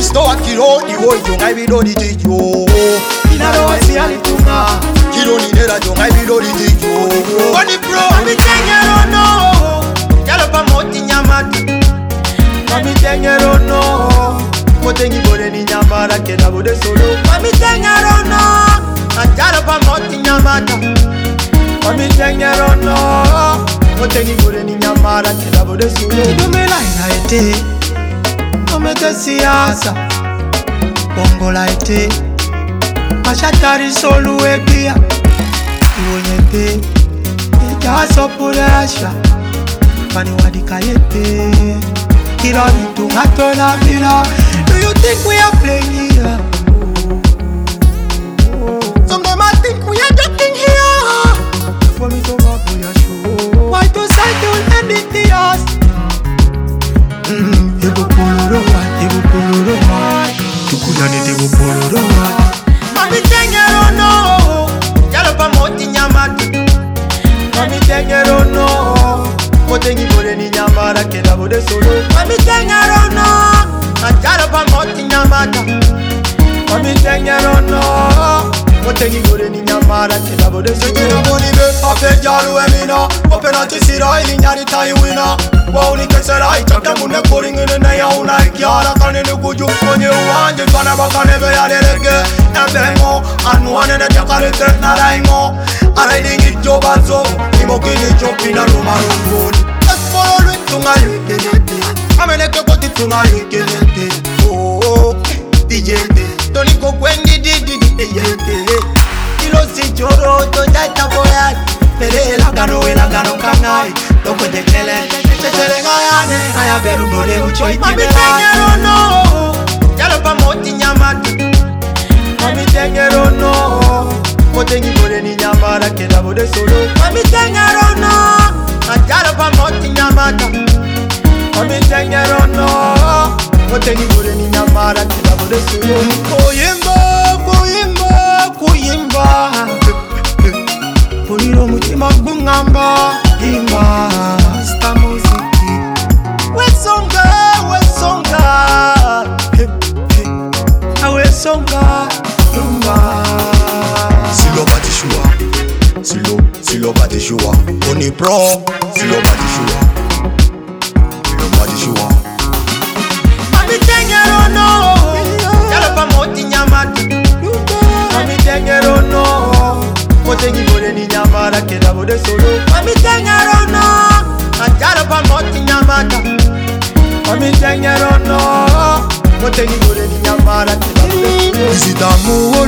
Kristo akiro iwo jonga ibidori tijo Inaro wasi alitunga Kiro ninera jonga ibidori tijo Body pro Mami tengero no Yalo pa moti nyamati Mami tengero no Motengi bode ni nyamara kena bode solo Mami tengero no Yalo pa moti nyamata Mami tengero no Motengi bode ni nyamara kena bode solo Idumela inaete Omete siasa Bongola ete Mashatari solu ekia Iwonyete Itaso puresha Mani wadika yete Kila vitu ngatola bila Do you think we are playing here? Some them I think we are joking here For me to go for your show Why to cycle and it the ass? Ego poloro wa Tukuyane tego poloro wa Mami tengero no Yalo pa moti nyamati Mami tengero no Motengi bode ni nyamara kena bode solo Mami tengero no Yalo pa moti nyamata Mami tengero no Motengi bode ni nyamara kena bode solo Sekina boni be Afe jalu emina Opena tisira ili nyari tayi wina Wauni kesera ichake mune koringine ne ya una ikiara Kanini kuju konye uwanje Kane bakane be ya derege Ebengo Anuane ne jakarete naraingo Araidingi jobazo Imokini chopina lumarungoni Esporo lui tunga yukenete Ameneke koti tunga yukenete Oh Dijete Toniko kwendi didi Ilo si choro Tojaita boyani Pere elagano kangai Toko tekele ngayane Aya beru mode ucho iti Mami tengero no Yalo pa moti nyamati Mami tengero no Motengi bode ni nyamara kena bode solo Mami tengero no Yalo pa moti nyamata Mami tengero no Motengi bode ni nyamara kena bode solo Kuyimba Puliro mutima gungamba Imba Sta muziki Wesonga Wesonga Lumba Silo batishua Silo batishua Oni pro Silo batishua Mami tengero no Yalo pa moti nyamati Mami tengero no Motengi bode ni nyamara kena bode solo Mami tengero no Yalo pa moti nyamata Mami tengero no Motengi bode ni nyamara kena bode solo Visitamu